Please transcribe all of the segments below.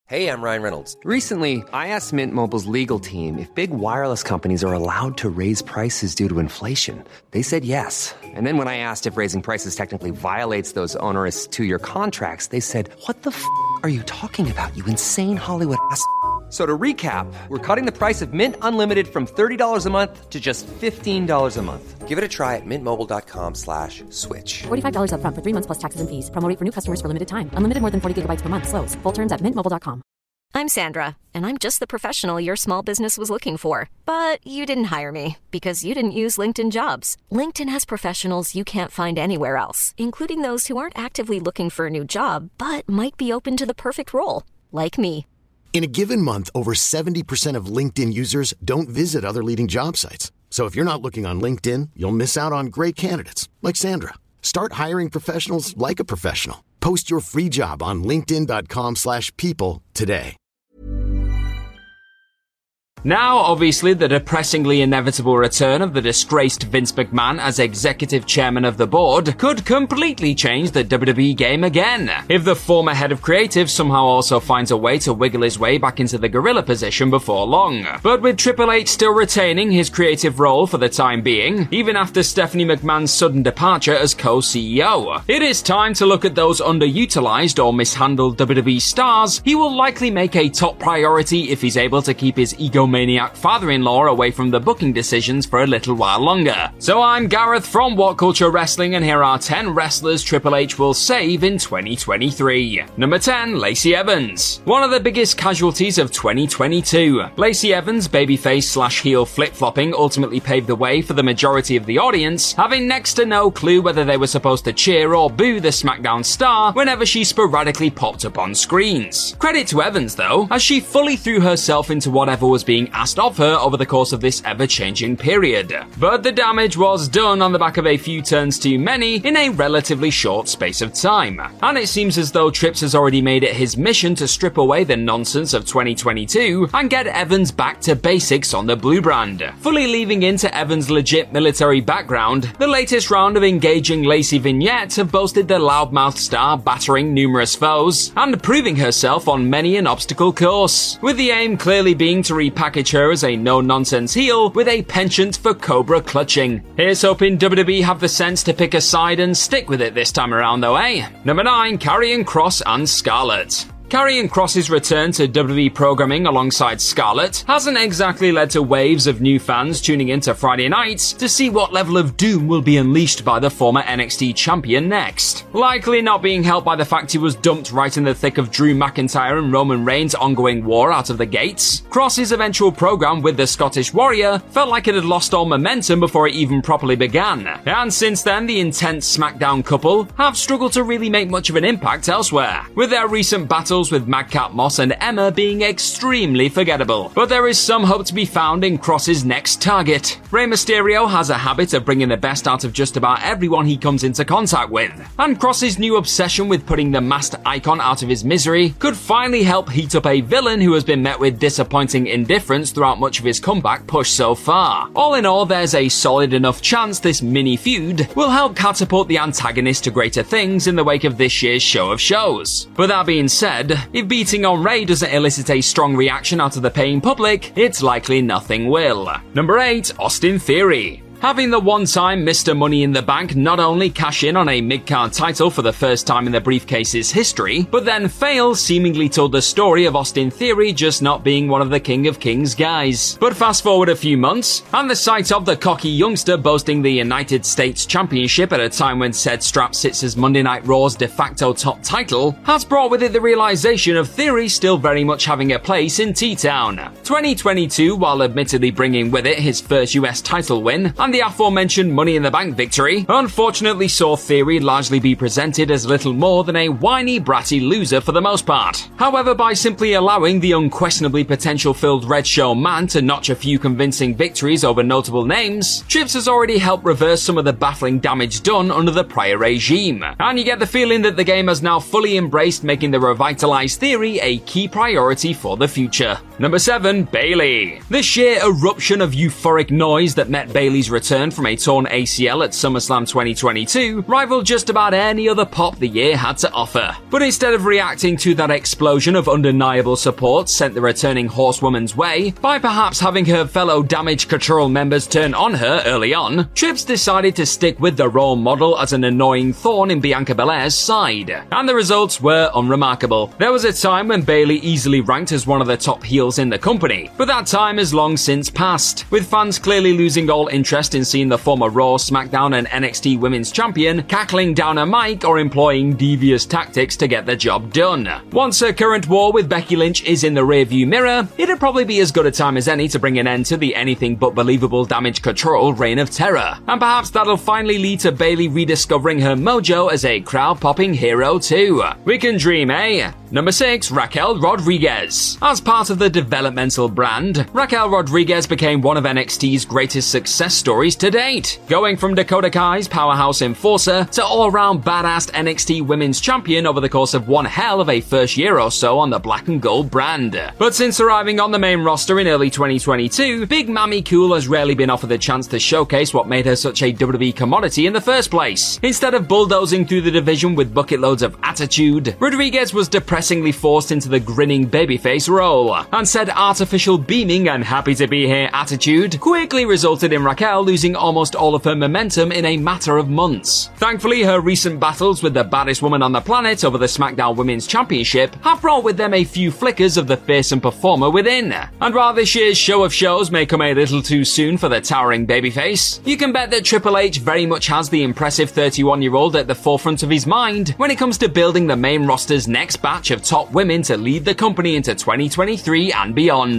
Hey, I'm Ryan Reynolds. Recently, I asked Mint Mobile's legal team if big wireless companies are allowed to raise prices due to inflation. They said yes. And then when I asked if raising prices technically violates those onerous two-year contracts, they said, "What the f*** are you talking about, you insane Hollywood ass?" So to recap, we're cutting the price of Mint Unlimited from $30 a month to just $15 a month. Give it a try at mintmobile.com/switch. $45 up front for 3 months plus taxes and fees. Promo rate for new customers for limited time. Unlimited more than 40 gigabytes per month. Slows full terms at mintmobile.com. I'm Sandra, and I'm just the professional your small business was looking for. But you didn't hire me because you didn't use LinkedIn Jobs. LinkedIn has professionals you can't find anywhere else, including those who aren't actively looking for a new job, but might be open to the perfect role, like me. In a given month, over 70% of LinkedIn users don't visit other leading job sites. So if you're not looking on LinkedIn, you'll miss out on great candidates like Sandra. Start hiring professionals like a professional. Post your free job on linkedin.com/people today. Now, obviously, the depressingly inevitable return of the disgraced Vince McMahon as executive chairman of the board could completely change the WWE game again, if the former head of creative somehow also finds a way to wiggle his way back into the gorilla position before long. But with Triple H still retaining his creative role for the time being, even after Stephanie McMahon's sudden departure as co-CEO, it is time to look at those underutilized or mishandled WWE stars he will likely make a top priority if he's able to keep his egomaniac father-in-law away from the booking decisions for a little while longer. So I'm Gareth from What Culture Wrestling, and here are 10 wrestlers Triple H will save in 2023. Number 10, Lacey Evans. One of the biggest casualties of 2022. Lacey Evans' babyface/heel flip-flopping ultimately paved the way for the majority of the audience, having next to no clue whether they were supposed to cheer or boo the SmackDown star whenever she sporadically popped up on screens. Credit to Evans, though, as she fully threw herself into whatever was being asked of her over the course of this ever-changing period. But the damage was done on the back of a few turns too many in a relatively short space of time. And it seems as though Trips has already made it his mission to strip away the nonsense of 2022 and get Evans back to basics on the blue brand. Fully leaving into Evans' legit military background, the latest round of engaging Lacey vignettes have boasted the loudmouth star battering numerous foes and proving herself on many an obstacle course, with the aim clearly being to repackage her as a no-nonsense heel with a penchant for cobra clutching. Here's hoping WWE have the sense to pick a side and stick with it this time around though, eh? Number 9, Karrion Kross and Scarlett. Karrion Kross's return to WWE programming alongside Scarlett hasn't exactly led to waves of new fans tuning into Friday nights to see what level of doom will be unleashed by the former NXT champion next. Likely not being helped by the fact he was dumped right in the thick of Drew McIntyre and Roman Reigns' ongoing war out of the gates, Kross's eventual program with the Scottish Warrior felt like it had lost all momentum before it even properly began. And since then, the intense SmackDown couple have struggled to really make much of an impact elsewhere, with their recent battle with Madcap Moss and Emma being extremely forgettable. But there is some hope to be found in Kross's next target. Rey Mysterio has a habit of bringing the best out of just about everyone he comes into contact with, and Kross's new obsession with putting the masked icon out of his misery could finally help heat up a villain who has been met with disappointing indifference throughout much of his comeback push so far. All in all, there's a solid enough chance this mini feud will help catapult the antagonist to greater things in the wake of this year's show of shows. But that being said, if beating on Rey doesn't elicit a strong reaction out of the paying public, it's likely nothing will. Number 8, Austin Theory. Having the one-time Mr. Money in the Bank not only cash in on a mid-card title for the first time in the briefcase's history, but then fail seemingly told the story of Austin Theory just not being one of the King of Kings guys. But fast forward a few months, and the sight of the cocky youngster boasting the United States Championship at a time when said strap sits as Monday Night Raw's de facto top title has brought with it the realization of Theory still very much having a place in T-Town. 2022, while admittedly bringing with it his first US title win, and the aforementioned Money in the Bank victory, unfortunately saw Theory largely be presented as little more than a whiny, bratty loser for the most part. However, by simply allowing the unquestionably potential-filled Red Show man to notch a few convincing victories over notable names, Trips has already helped reverse some of the baffling damage done under the prior regime. And you get the feeling that the game has now fully embraced making the revitalized Theory a key priority for the future. Number 7, Bayley. The sheer eruption of euphoric noise that met Bayley's return from a torn ACL at SummerSlam 2022 rivaled just about any other pop the year had to offer. But instead of reacting to that explosion of undeniable support sent the returning horsewoman's way by perhaps having her fellow Damage Control members turn on her early on, Trips decided to stick with the role model as an annoying thorn in Bianca Belair's side. And the results were unremarkable. There was a time when Bayley easily ranked as one of the top heels in the company, but that time has long since passed, with fans clearly losing all interest in seeing the former Raw, SmackDown and NXT Women's Champion cackling down a mic or employing devious tactics to get the job done. Once her current war with Becky Lynch is in the rearview mirror, it'd probably be as good a time as any to bring an end to the anything but believable Damage Control reign of terror. And perhaps that'll finally lead to Bayley rediscovering her mojo as a crowd-popping hero too. We can dream, eh? Number 6, Raquel Rodriguez. As part of the developmental brand, Raquel Rodriguez became one of NXT's greatest success stories to date, going from Dakota Kai's powerhouse enforcer to all-round badass NXT Women's Champion over the course of one hell of a first year or so on the Black and Gold brand. But since arriving on the main roster in early 2022, Big Mammy Cool has rarely been offered the chance to showcase what made her such a WWE commodity in the first place. Instead of bulldozing through the division with bucket loads of attitude, Rodriguez was depressingly forced into the grinning babyface role, and said artificial beaming and happy to be here attitude quickly resulted in Raquel losing almost all of her momentum in a matter of months. Thankfully, her recent battles with the baddest woman on the planet over the SmackDown Women's Championship have brought with them a few flickers of the fearsome performer within. And while this year's show of shows may come a little too soon for the towering babyface, you can bet that Triple H very much has the impressive 31-year-old at the forefront of his mind when it comes to building the main roster's next batch of top women to lead the company into 2023 and beyond.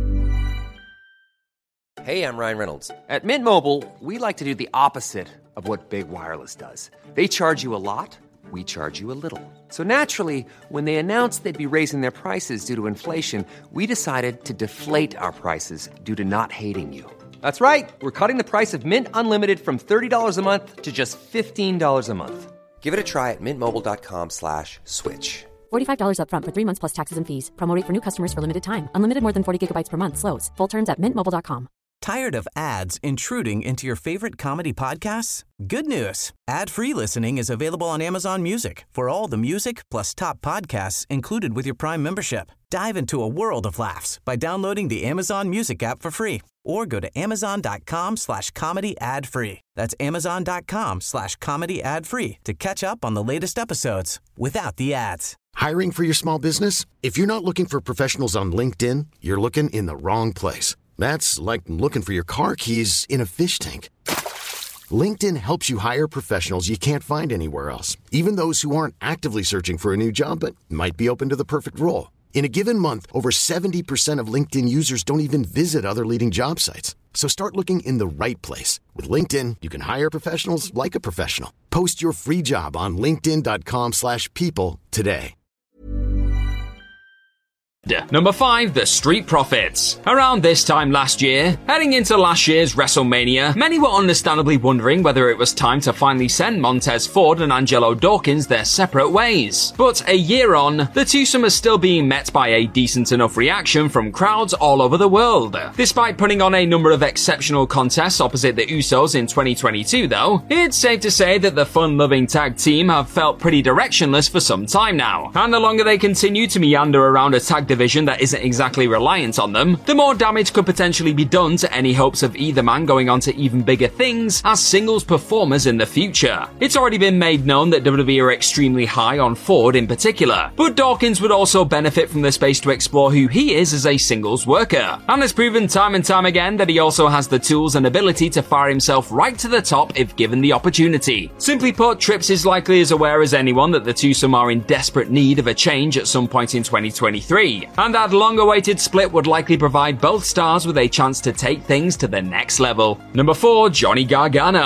Hey, I'm Ryan Reynolds. At Mint Mobile, we like to do the opposite of what Big Wireless does. They charge you a lot, we charge you a little. So naturally, when they announced they'd be raising their prices due to inflation, we decided to deflate our prices due to not hating you. That's right. We're cutting the price of Mint Unlimited from $30 a month to just $15 a month. Give it a try at mintmobile.com/switch. $45 up front for 3 months plus taxes and fees. Promo rate for new customers for limited time. Unlimited more than 40 gigabytes per month slows. Full terms at mintmobile.com. Tired of ads intruding into your favorite comedy podcasts? Good news. Ad-free listening is available on Amazon Music for all the music plus top podcasts included with your Prime membership. Dive into a world of laughs by downloading the Amazon Music app for free or go to amazon.com/comedy ad-free. That's amazon.com/comedy ad-free to catch up on the latest episodes without the ads. Hiring for your small business? If you're not looking for professionals on LinkedIn, you're looking in the wrong place. That's like looking for your car keys in a fish tank. LinkedIn helps you hire professionals you can't find anywhere else, even those who aren't actively searching for a new job but might be open to the perfect role. In a given month, over 70% of LinkedIn users don't even visit other leading job sites. So start looking in the right place. With LinkedIn, you can hire professionals like a professional. Post your free job on linkedin.com/people today. Number 5, the Street Profits. Around this time last year, heading into last year's WrestleMania, many were understandably wondering whether it was time to finally send Montez Ford and Angelo Dawkins their separate ways. But a year on, the twosome is still being met by a decent enough reaction from crowds all over the world. Despite putting on a number of exceptional contests opposite the Usos in 2022 though, it's safe to say that the fun-loving tag team have felt pretty directionless for some time now. And the longer they continue to meander around a tag division that isn't exactly reliant on them, the more damage could potentially be done to any hopes of either man going on to even bigger things as singles performers in the future. It's already been made known that WWE are extremely high on Ford in particular, but Dawkins would also benefit from the space to explore who he is as a singles worker, and has proven time and time again that he also has the tools and ability to fire himself right to the top if given the opportunity. Simply put, Trips is likely as aware as anyone that the twosome are in desperate need of a change at some point in 2023. And that long-awaited split would likely provide both stars with a chance to take things to the next level. Number 4, Johnny Gargano.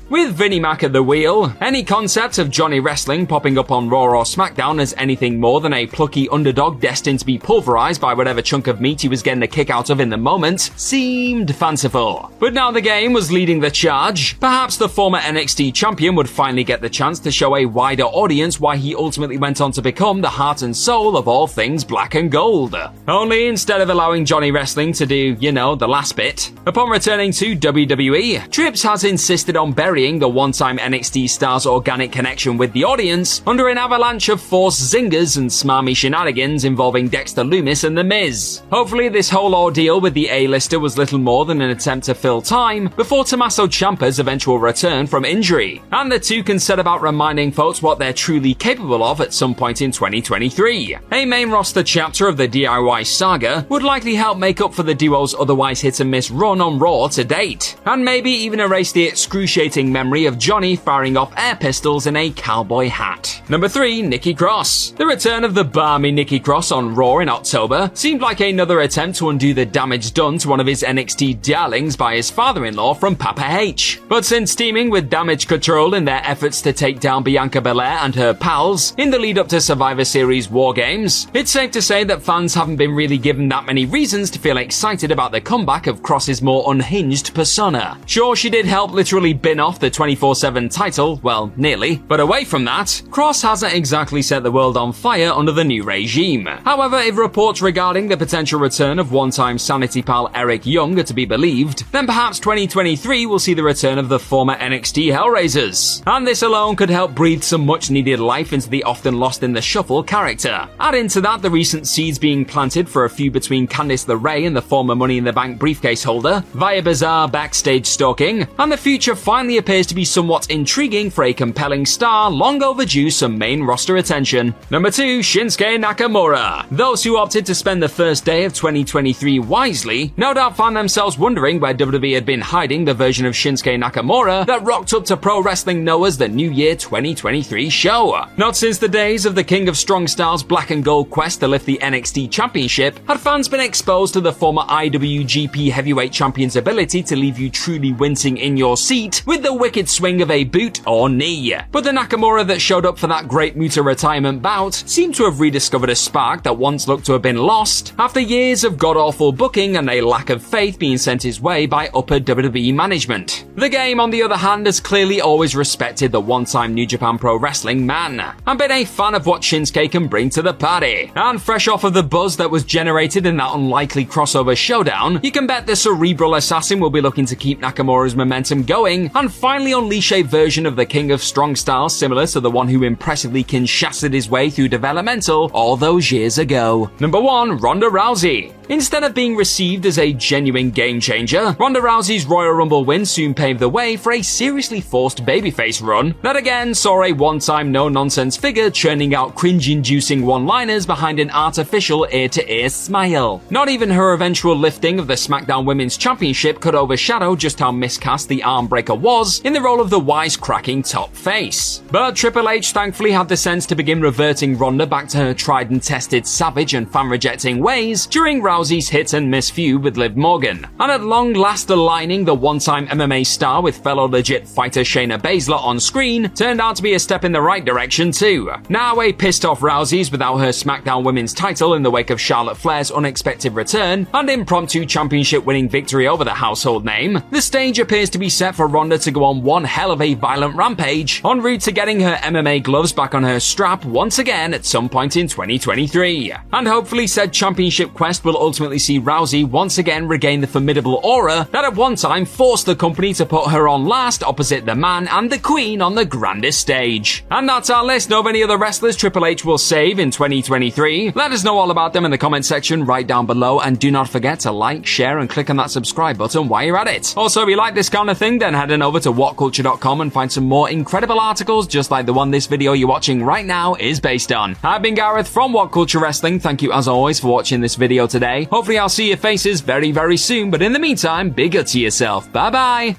With Vinnie Mac at the wheel, any concept of Johnny Wrestling popping up on Raw or SmackDown as anything more than a plucky underdog destined to be pulverized by whatever chunk of meat he was getting a kick out of in the moment seemed fanciful. But now the game was leading the charge. Perhaps the former NXT champion would finally get the chance to show a wider audience why he ultimately went on to become the heart and soul of all things black and gold. Only instead of allowing Johnny Wrestling to do, the last bit. Upon returning to WWE, Trips has insisted on burying the one-time NXT star's organic connection with the audience under an avalanche of forced zingers and smarmy shenanigans involving Dexter Lumis and The Miz. Hopefully this whole ordeal with the A-lister was little more than an attempt to fill time before Tommaso Ciampa's eventual return from injury, and the two can set about reminding folks what they're truly capable of at some point in 2023. A main roster chapter of the DIY saga would likely help make up for the duo's otherwise hit-and-miss run on Raw to date, and maybe even erase the excruciating memory of Johnny firing off air pistols in a cowboy hat. Number 3, Nikki Cross. The return of the balmy Nikki Cross on Raw in October seemed like another attempt to undo the damage done to one of his NXT darlings by his father-in-law from Papa H. But since teaming with Damage Control in their efforts to take down Bianca Belair and her pals in the lead up to Survivor Series War Games, it's safe to say that fans haven't been really given that many reasons to feel excited about the comeback of Cross's more unhinged persona. Sure, she did help literally bin off the 24/7 title, well, nearly, but away from that, Cross hasn't exactly set the world on fire under the new regime. However, if reports regarding the potential return of one-time Sanity pal Eric Young are to be believed, then perhaps 2023 will see the return of the former NXT Hellraisers, and this alone could help breathe some much-needed life into the often lost in the shuffle character. Add into that the recent seeds being planted for a feud between Candice LeRae and the former Money in the Bank briefcase holder via bizarre backstage stalking, and the future finally appears to be somewhat intriguing for a compelling star long overdue some main roster attention. Number 2, Shinsuke Nakamura. Those who opted to spend the first day of 2023 wisely no doubt found themselves wondering where WWE had been hiding the version of Shinsuke Nakamura that rocked up to Pro Wrestling Noah's The New Year 2023 show. Not since the days of the King of Strong Styles Black and Gold quest to lift the NXT Championship had fans been exposed to the former IWGP Heavyweight Champion's ability to leave you truly wincing in your seat with the wicked swing of a boot or knee. But the Nakamura that showed up for that Great Muta retirement bout seemed to have rediscovered a spark that once looked to have been lost after years of god-awful booking and a lack of faith being sent his way by upper WWE management. The game, on the other hand, has clearly always respected the one-time New Japan Pro Wrestling man and been a fan of what Shinsuke can bring to the party. And fresh off of the buzz that was generated in that unlikely crossover showdown, you can bet the cerebral assassin will be looking to keep Nakamura's momentum going and finally unleash a version of the King of Strong Style similar to the one who impressively Kinshasa'd his way through developmental all those years ago. Number 1, Ronda Rousey. Instead of being received as a genuine game changer, Ronda Rousey's Royal Rumble win soon paved the way for a seriously forced babyface run that again saw a one-time no-nonsense figure churning out cringe-inducing one-liners behind an artificial ear-to-ear smile. Not even her eventual lifting of the SmackDown Women's Championship could overshadow just how miscast the Armbreaker was in the role of the wisecracking top face. But Triple H thankfully had the sense to begin reverting Ronda back to her tried and tested savage and fan-rejecting ways during Rousey's hit-and-miss feud with Liv Morgan, and at long last aligning the one-time MMA star with fellow legit fighter Shayna Baszler on screen turned out to be a step in the right direction too. Now a pissed-off Rousey's without her SmackDown Women's title in the wake of Charlotte Flair's unexpected return and impromptu championship-winning victory over the household name, the stage appears to be set for Ronda to go on one hell of a violent rampage en route to getting her MMA gloves back on her strap once again at some point in 2023. And hopefully said championship quest will ultimately see Rousey once again regain the formidable aura that at one time forced the company to put her on last opposite the man and the queen on the grandest stage. And that's our list of any other wrestlers Triple H will save in 2023. Let us know all about them in the comment section right down below, and do not forget to like, share and click on that subscribe button while you're at it. Also, if you like this kind of thing, then head on over to whatculture.com and find some more incredible articles just like the one this video you're watching right now is based on. I've been Gareth from What Culture Wrestling. Thank you as always for watching this video today. Hopefully I'll see your faces very, very soon, but in the meantime, be good to yourself. Bye-bye!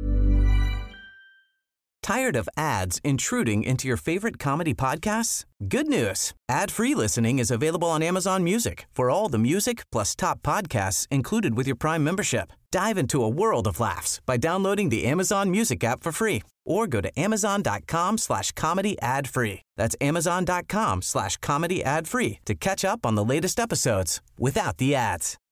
Tired of ads intruding into your favorite comedy podcasts? Good news! Ad-free listening is available on Amazon Music for all the music plus top podcasts included with your Prime membership. Dive into a world of laughs by downloading the Amazon Music app for free or go to amazon.com/comedy ad-free. That's amazon.com/comedy ad-free to catch up on the latest episodes without the ads.